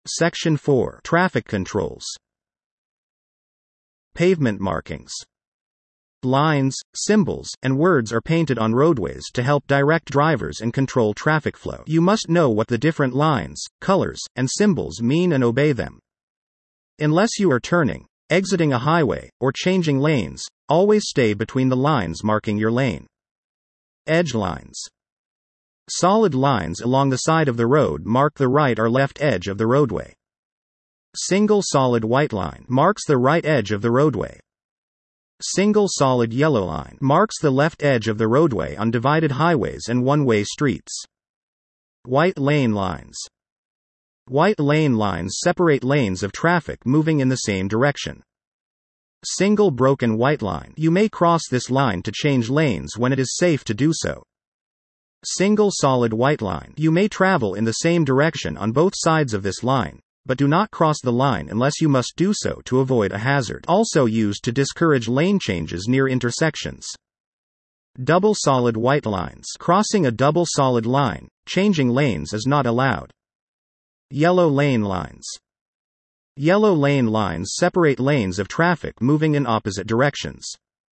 Section 4. Traffic controls. Pavement markings. Lines, symbols, and words are painted on roadways to help direct drivers and control traffic flow. You must know what the different lines, colors, and symbols mean and obey them. Unless you are turning, exiting a highway, or changing lanes, always stay between the lines marking your lane. Edge lines. Solid lines along the side of the road mark the right or left edge of the roadway. Single solid white line marks the right edge of the roadway. Single solid yellow line marks the left edge of the roadway on divided highways and one-way streets. White lane lines. White lane lines separate lanes of traffic moving in the same direction. Single broken white line. You may cross this line to change lanes when it is safe to do so. Single solid white line. You may travel in the same direction on both sides of this line, but do not cross the line unless you must do so to avoid a hazard. Also used to discourage lane changes near intersections. Double solid white lines. Crossing a double solid line, changing lanes is not allowed. Yellow lane lines. Yellow lane lines separate lanes of traffic moving in opposite directions.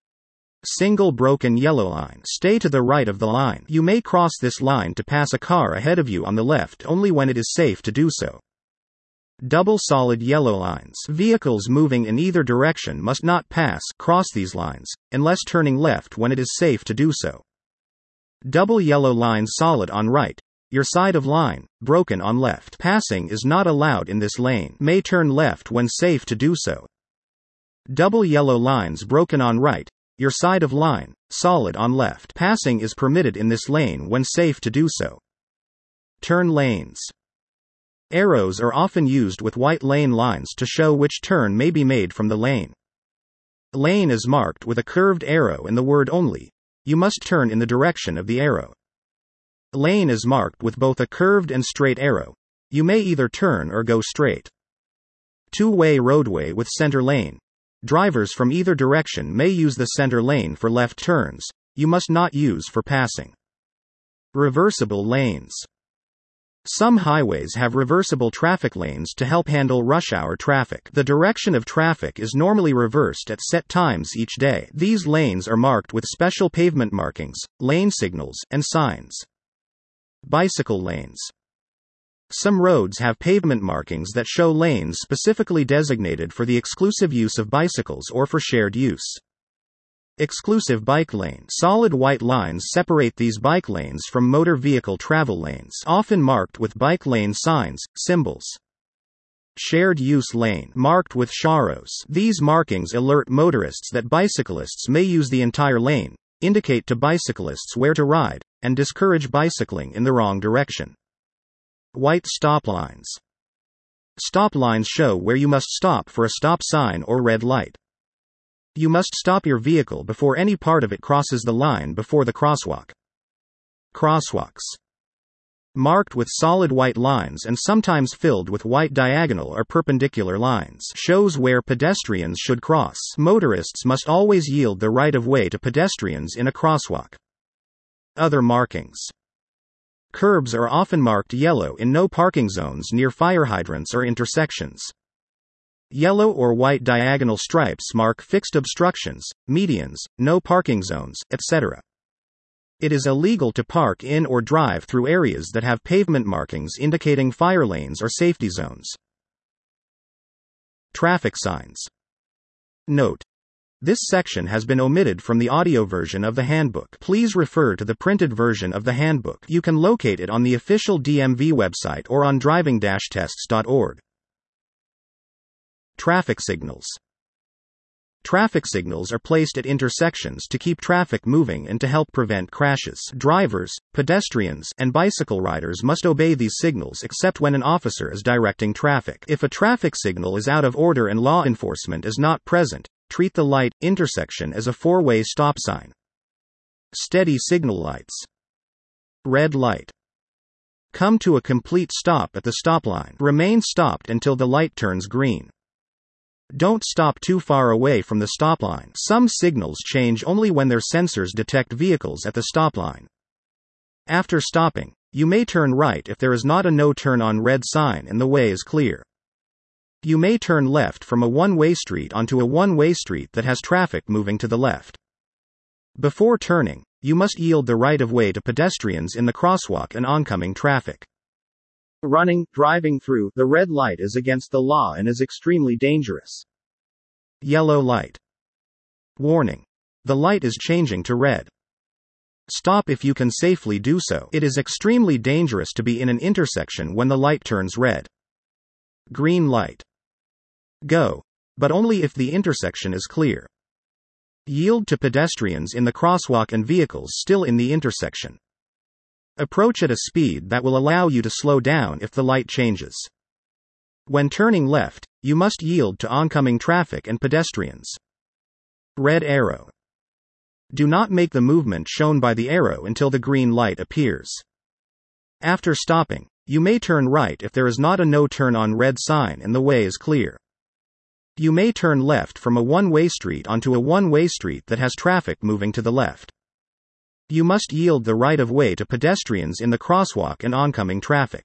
Single broken yellow line. Stay to the right of the line. You may cross this line to pass a car ahead of you on the left only when it is safe to do so. Double solid yellow lines. Vehicles moving in either direction must not cross these lines, unless turning left when it is safe to do so. Double yellow lines. Solid on right, your side of line, broken on left. Passing is not allowed in this lane. May turn left when safe to do so. Double yellow lines. Broken on right, your side of line, solid on left. Passing is permitted in this lane when safe to do so. Turn lanes. Arrows are often used with white lane lines to show which turn may be made from the lane. Lane is marked with a curved arrow and the word only. You must turn in the direction of the arrow. Lane is marked with both a curved and straight arrow. You may either turn or go straight. Two-way roadway with center lane. Drivers from either direction may use the center lane for left turns. You must not use for passing. Reversible lanes. Some highways have reversible traffic lanes to help handle rush hour traffic. The direction of traffic is normally reversed at set times each day. These lanes are marked with special pavement markings, lane signals, and signs. Bicycle lanes. Some roads have pavement markings that show lanes specifically designated for the exclusive use of bicycles or for shared use. Exclusive bike lane. Solid white lines separate these bike lanes from motor vehicle travel lanes, often marked with bike lane signs, symbols. Shared use lane. Marked with charos. These markings alert motorists that bicyclists may use the entire lane, indicate to bicyclists where to ride, and discourage bicycling in the wrong direction. White stop lines. Stop lines show where you must stop for a stop sign or red light. You must stop your vehicle before any part of it crosses the line before the crosswalk. Crosswalks. Marked with solid white lines and sometimes filled with white diagonal or perpendicular lines. Shows where pedestrians should cross. Motorists must always yield the right of way to pedestrians in a crosswalk. Other markings. Curbs are often marked yellow in no parking zones near fire hydrants or intersections. Yellow or white diagonal stripes mark fixed obstructions, medians, no parking zones, etc. It is illegal to park in or drive through areas that have pavement markings indicating fire lanes or safety zones. Traffic signs. Note: this section has been omitted from the audio version of the handbook. Please refer to the printed version of the handbook. You can locate it on the official DMV website or on driving-tests.org. Traffic signals. Traffic signals are placed at intersections to keep traffic moving and to help prevent crashes. Drivers, pedestrians, and bicycle riders must obey these signals except when an officer is directing traffic. If a traffic signal is out of order and law enforcement is not present, treat the light intersection as a four-way stop sign. Steady signal lights. Red light. Come to a complete stop at the stop line. Remain stopped until the light turns green. Don't stop too far away from the stop line. Some signals change only when their sensors detect vehicles at the stop line. After stopping, You may turn right if there is not a no turn on red sign and the way is clear. You may turn left from a one-way street onto a one-way street that has traffic moving to the left. Before turning, you must yield the right of way to pedestrians in the crosswalk and oncoming traffic. Driving through the red light is against the law and is extremely dangerous. Yellow light. Warning. The light is changing to red. Stop if you can safely do so. It is extremely dangerous to be in an intersection when the light turns red. Green light. Go. But only if the intersection is clear. Yield to pedestrians in the crosswalk and vehicles still in the intersection. Approach at a speed that will allow you to slow down if the light changes. When turning left, you must yield to oncoming traffic and pedestrians. Red arrow. Do not make the movement shown by the arrow until the green light appears. After stopping, you may turn right if there is not a no turn on red sign and the way is clear. You may turn left from a one-way street onto a one-way street that has traffic moving to the left. You must yield the right of way to pedestrians in the crosswalk and oncoming traffic.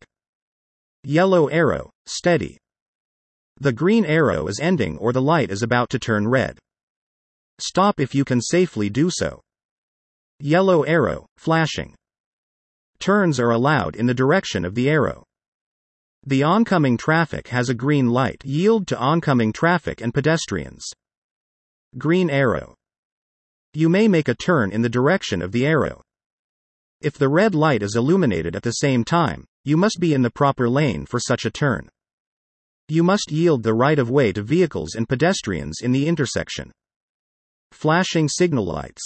Yellow arrow, steady. The green arrow is ending or the light is about to turn red. Stop if you can safely do so. Yellow arrow, flashing. Turns are allowed in the direction of the arrow. The oncoming traffic has a green light. Yield to oncoming traffic and pedestrians. Green arrow. You may make a turn in the direction of the arrow. If the red light is illuminated at the same time, you must be in the proper lane for such a turn. You must yield the right of way to vehicles and pedestrians in the intersection. Flashing signal lights.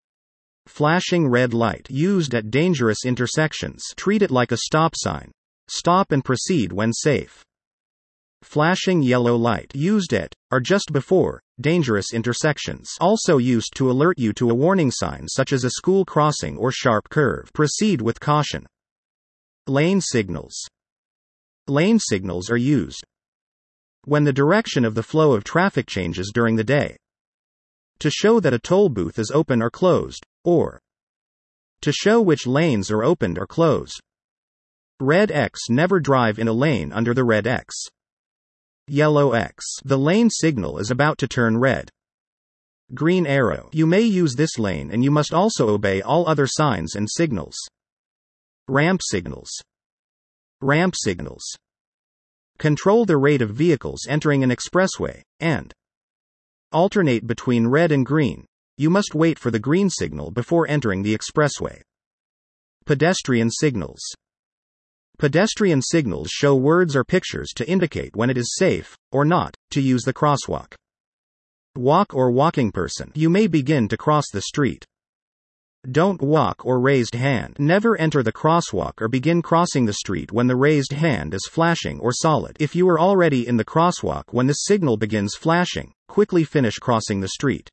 Flashing red light used at dangerous intersections. Treat it like a stop sign. Stop and proceed when safe. Flashing yellow light used at, or just before, dangerous intersections. Also used to alert you to a warning sign such as a school crossing or sharp curve. Proceed with caution. Lane signals. Lane signals are used when the direction of the flow of traffic changes during the day. To show that a toll booth is open or closed, or to show which lanes are opened or closed. Red X. Never drive in a lane under the red X. Yellow X. The lane signal is about to turn red. Green arrow. You may use this lane and you must also obey all other signs and signals. Ramp signals. Ramp signals. Control the rate of vehicles entering an expressway, and alternate between red and green. You must wait for the green signal before entering the expressway. Pedestrian signals. Pedestrian signals show words or pictures to indicate when it is safe, or not, to use the crosswalk. Walk or walking person. You may begin to cross the street. Don't walk or raised hand. Never enter the crosswalk or begin crossing the street when the raised hand is flashing or solid. If you are already in the crosswalk when the signal begins flashing, quickly finish crossing the street.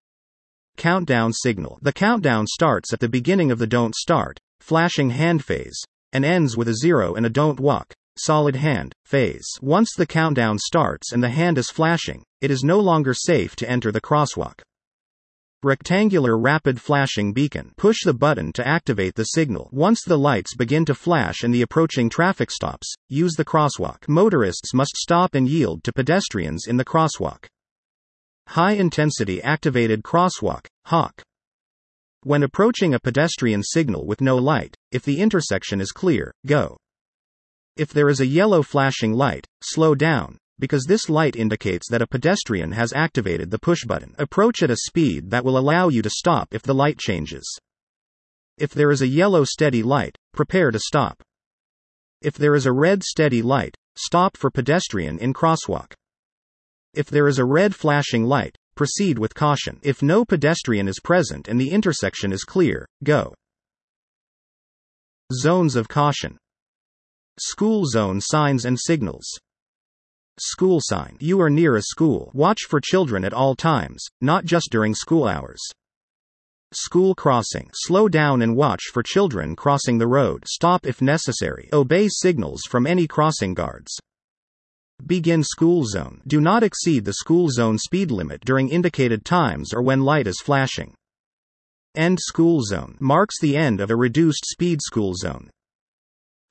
Countdown signal. The countdown starts at the beginning of the don't start, flashing hand phase, and ends with a 0 and a don't walk, solid hand, phase. Once the countdown starts and the hand is flashing, it is no longer safe to enter the crosswalk. Rectangular rapid flashing beacon. Push the button to activate the signal. Once the lights begin to flash and the approaching traffic stops, use the crosswalk. Motorists must stop and yield to pedestrians in the crosswalk. High intensity activated crosswalk, HOC. When approaching a pedestrian signal with no light, if the intersection is clear, go. If there is a yellow flashing light, slow down, because this light indicates that a pedestrian has activated the push button. Approach at a speed that will allow you to stop if the light changes. If there is a yellow steady light, prepare to stop. If there is a red steady light, stop for pedestrian in crosswalk. If there is a red flashing light, proceed with caution. If no pedestrian is present and the intersection is clear, go. Zones of caution. School zone signs and signals. School sign. You are near a school. Watch for children at all times, not just during school hours. School crossing. Slow down and watch for children crossing the road. Stop if necessary. Obey signals from any crossing guards. Begin school zone. Do not exceed the school zone speed limit during indicated times or when light is flashing. End school zone. Marks the end of a reduced speed school zone.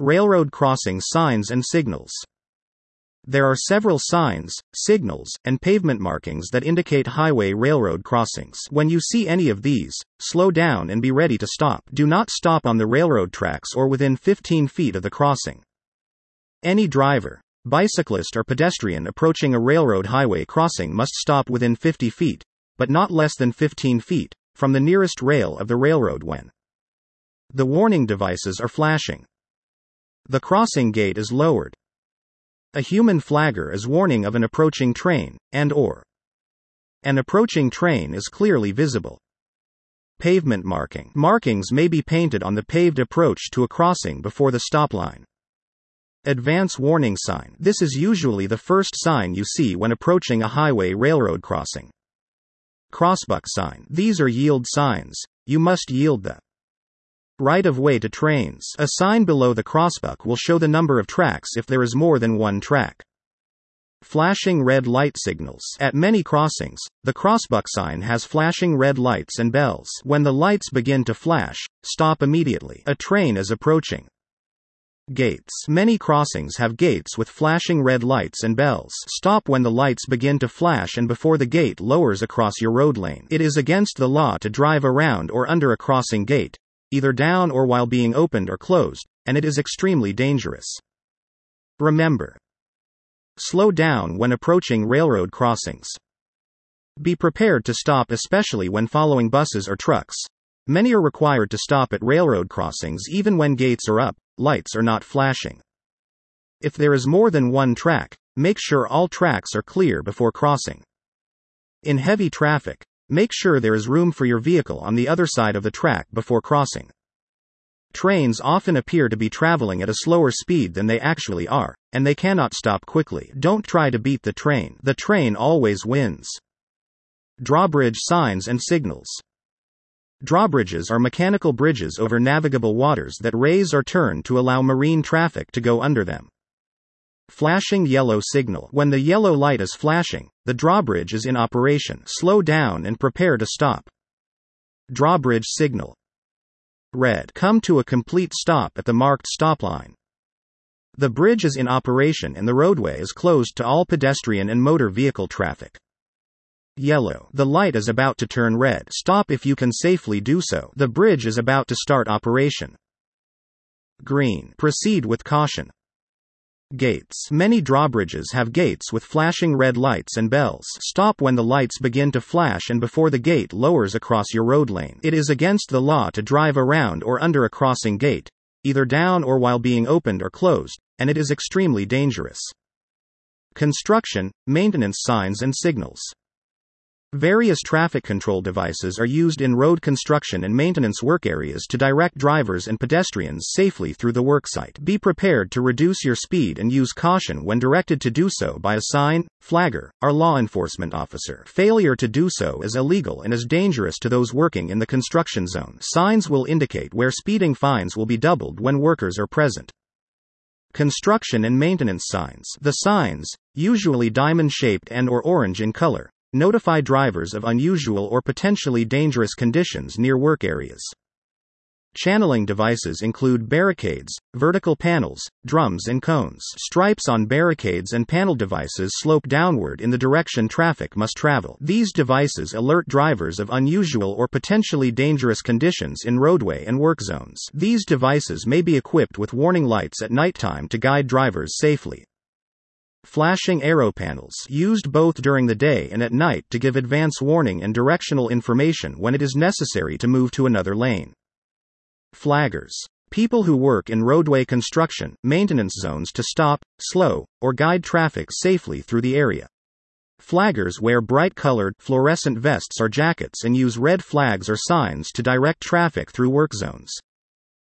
Railroad crossing signs and signals. There are several signs, signals, and pavement markings that indicate highway railroad crossings. When you see any of these, slow down and be ready to stop. Do not stop on the railroad tracks or within 15 feet of the crossing. Any driver, bicyclist, or pedestrian approaching a railroad highway crossing must stop within 50 feet, but not less than 15 feet, from the nearest rail of the railroad when the warning devices are flashing, the crossing gate is lowered, a human flagger is warning of an approaching train, and/or an approaching train is clearly visible. Pavement marking. Markings may be painted on the paved approach to a crossing before the stop line. Advance warning sign. This is usually the first sign you see when approaching a highway railroad crossing. Crossbuck sign. These are yield signs. You must yield the right of way to trains. A sign below the crossbuck will show the number of tracks if there is more than one track. Flashing red light signals. At many crossings, the crossbuck sign has flashing red lights and bells. When the lights begin to flash, stop immediately. A train is approaching. Gates. Many crossings have gates with flashing red lights and bells. Stop when the lights begin to flash and before the gate lowers across your road lane. It is against the law to drive around or under a crossing gate, either down or while being opened or closed, and it is extremely dangerous. Remember, slow down when approaching railroad crossings. Be prepared to stop, especially when following buses or trucks. Many are required to stop at railroad crossings even when gates are up, lights are not flashing. If there is more than one track, make sure all tracks are clear before crossing. In heavy traffic, make sure there is room for your vehicle on the other side of the track before crossing. Trains often appear to be traveling at a slower speed than they actually are, and they cannot stop quickly. Don't try to beat the train. The train always wins. Drawbridge signs and signals. Drawbridges are mechanical bridges over navigable waters that raise or turn to allow marine traffic to go under them. Flashing yellow signal. When the yellow light is flashing, the drawbridge is in operation. Slow down and prepare to stop. Drawbridge signal. Red. Come to a complete stop at the marked stop line. The bridge is in operation and the roadway is closed to all pedestrian and motor vehicle traffic. Yellow. The light is about to turn red. Stop if you can safely do so. The bridge is about to start operation. Green. Proceed with caution. Gates. Many drawbridges have gates with flashing red lights and bells. Stop when the lights begin to flash and before the gate lowers across your road lane. It is against the law to drive around or under a crossing gate, either down or while being opened or closed, and it is extremely dangerous. Construction, maintenance signs and signals. Various traffic control devices are used in road construction and maintenance work areas to direct drivers and pedestrians safely through the worksite. Be prepared to reduce your speed and use caution when directed to do so by a sign, flagger, or law enforcement officer. Failure to do so is illegal and is dangerous to those working in the construction zone. Signs will indicate where speeding fines will be doubled when workers are present. Construction and maintenance signs. The signs, usually diamond-shaped and/or orange in color, notify drivers of unusual or potentially dangerous conditions near work areas. Channeling devices include barricades, vertical panels, drums and cones. Stripes on barricades and panel devices slope downward in the direction traffic must travel. These devices alert drivers of unusual or potentially dangerous conditions in roadway and work zones. These devices may be equipped with warning lights at nighttime to guide drivers safely. Flashing arrow panels, used both during the day and at night to give advance warning and directional information when it is necessary to move to another lane. Flaggers. People who work in roadway construction, maintenance zones to stop, slow, or guide traffic safely through the area. Flaggers wear bright-colored, fluorescent vests or jackets and use red flags or signs to direct traffic through work zones.